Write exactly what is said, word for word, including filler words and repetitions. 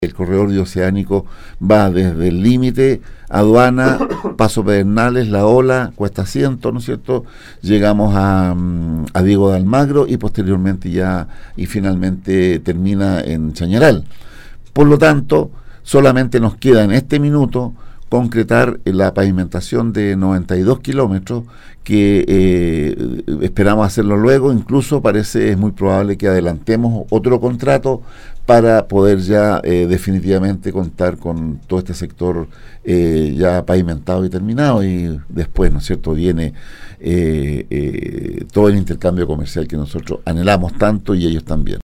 El corredor bioceánico va desde el límite, aduana, Paso Pedernales, La Ola, Cuesta Ciento, ¿no es cierto? Llegamos a, a Diego de Almagro y posteriormente ya, y finalmente termina en Chañaral. Por lo tanto, solamente nos queda en este minuto concretar la pavimentación de noventa y dos kilómetros, que eh, esperamos hacerlo luego. Incluso parece, es muy probable que adelantemos otro contrato para poder ya eh, definitivamente contar con todo este sector eh, ya pavimentado y terminado, y después, ¿no es cierto?, viene eh, eh, todo el intercambio comercial que nosotros anhelamos tanto y ellos también.